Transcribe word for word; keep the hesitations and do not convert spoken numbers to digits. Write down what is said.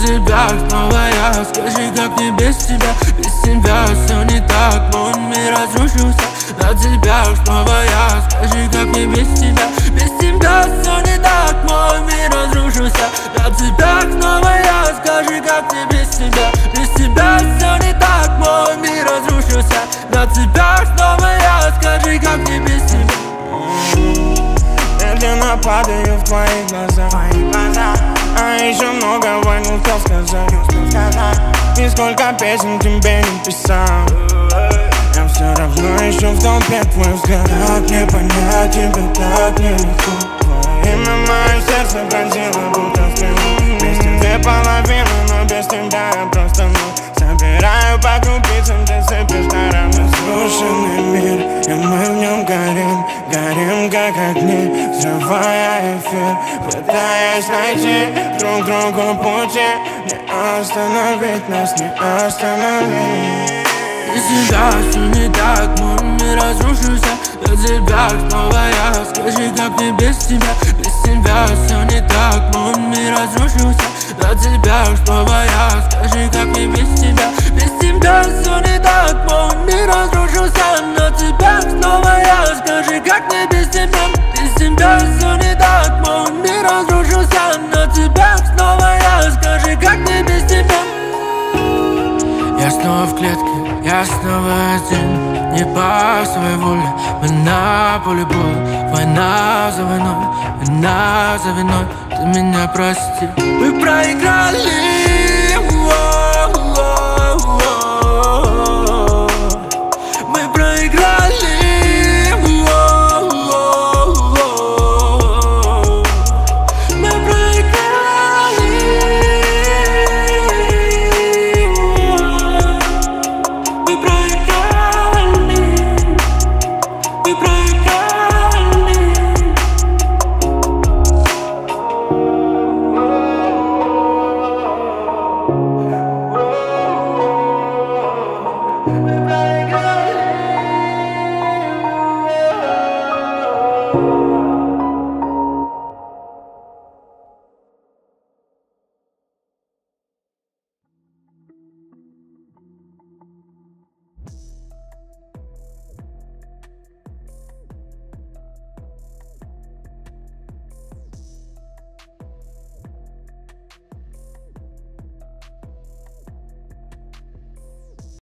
тебя снова я. Скажи, как мне без тебя? Без тебя все не так, мой мир разрушился. На тебя снова я. Скажи, как мне без тебя? Без тебя все не так, мой мир разрушился. На тебя снова я. Скажи, как мне без тебя? Без тебя все не так, мой мир разрушился. На тебя снова я. Скажи, как мне без тебя? Медленно падаю в твои глаза, а еще много войн успел сказать. И сколько песен тебе не писал, я все равно ищу в толпе твой взгляд. Как не понять тебя так нелегко? Твое имя мое сердце пронзило, будто стрелу. Вместе две половины, но без тебя я просто ноль. Собираю по крупицам, ты сыпешь на разрушенный мир, и мы в нем горим, горим как огни, взрывая эфир, пытаясь найти друг другу пути. Не остановить нас, не остановить. Без тебя все не так, мой мир разрушился. Для тебя снова я. Скажи, как мне без тебя? Без тебя все не так, мой мир разрушился. Для тебя снова я. Скажи, как мне без тебя? Без тебя все не так, мой мир разрушился. На тебя снова я. Скажи, как мне без тебя? Без тебя все не так, мой мир разрушился. На тебя снова я. Скажи, как мне без тебя? Я снова в клетке, я снова один, не по своей воле. Мы на поле боя, война за войной, война за виной. Ты меня прости. Мы проиграли